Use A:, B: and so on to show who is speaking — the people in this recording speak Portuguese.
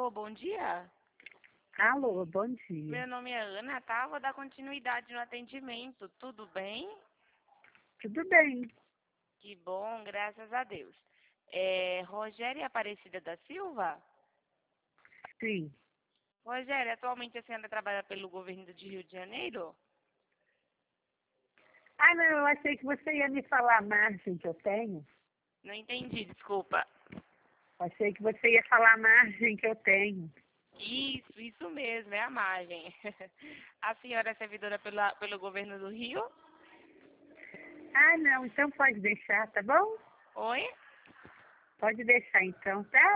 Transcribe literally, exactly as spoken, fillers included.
A: Alô, bom dia.
B: Alô, bom dia.
A: Meu nome é Ana, tá? Vou dar continuidade no atendimento. Tudo bem?
B: Tudo bem?
A: Que bom, graças a Deus. É Rogéria Aparecida da Silva?
B: Sim.
A: Rogéria, atualmente a senhora trabalha pelo governo de Rio de Janeiro?
B: Ah, não, eu achei que você ia me falar a margem que eu tenho.
A: Não entendi, desculpa.
B: Achei que você ia falar a margem que eu tenho.
A: Isso, isso mesmo, é a margem. A senhora é servidora pela, pelo governo do Rio?
B: Ah, não, então pode deixar, tá bom?
A: Oi?
B: Pode deixar então, tá?